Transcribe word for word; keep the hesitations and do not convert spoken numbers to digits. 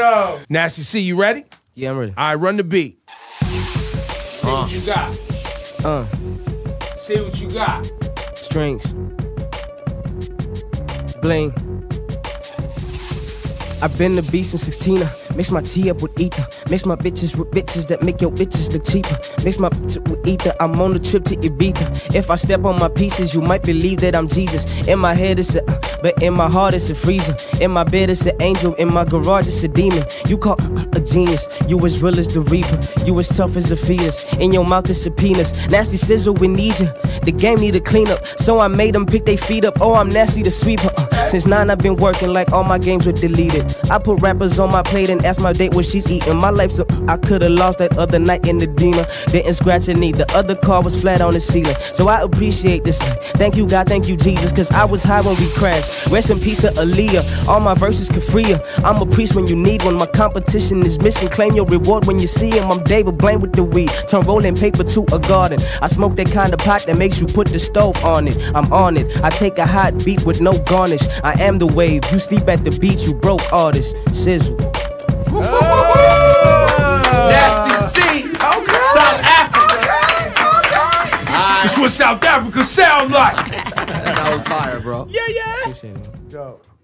Yo. Nasty C, you ready? Yeah, I'm ready. All right, run the beat. See Uh. what you got. Uh, See what you got. strings. Bling. I've been the beast since sixteen. uh, Mix my tea up with ether. Mix my bitches with bitches that make your bitches look cheaper. Mix my bitches with ether. I'm on the trip to Ibiza. If I step on my pieces, you might believe that I'm Jesus. In my head it's a, uh, but in my heart it's a freezer. In my bed it's an angel. In my garage it's a demon. You call uh, a genius. You as real as the reaper. You as tough as a fetus. In your mouth it's a penis. Nasty sizzle, we need you. The game need a cleanup. So I made them pick their feet up. Oh, I'm nasty the sweeper. Uh, since nine I've been working like all my games were deleted. I put rappers on my plate and ask my date what she's eating. My life's a, I could've lost that other night in the Dina. Didn't scratch a knee, the other car was flat on the ceiling. So I appreciate this night. Thank you God, thank you Jesus, cause I was high when we crashed. Rest in peace to Aaliyah, all my verses could free her. I'm a priest when you need one, my competition is missing. Claim your reward when you see him. I'm David Blaine with the weed, turn rolling paper to a garden. I smoke that kind of pot that makes you put the stove on it. I'm on it, I take a hot beat with no garnish. I am the wave, you sleep at the beach, you broke artist. Sizzle. Oh. Nasty C. Okay. South Africa. Okay. Okay. That's what South Africa sound like. That was fire, bro. Yeah, yeah. Appreciate it. Dope.